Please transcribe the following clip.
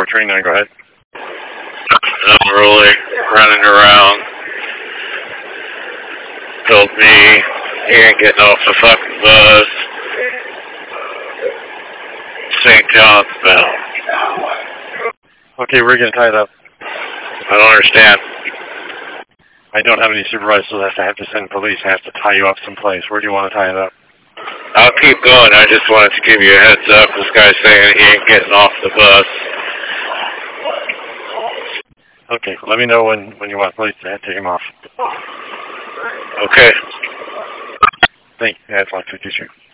429, go ahead. I'm really running around. Told me he ain't getting off the fucking bus. St. John's Bell. Okay, we're going to tie it up. I don't understand. I don't have any supervisors, so I have to send police. I have to tie you up someplace. Where do you want to tie it up? I'll keep going. I just wanted to give you a heads up. This guy's saying he ain't getting off the bus. Okay, let me know when you want police to take him off. Okay. Thank you. That's like 52.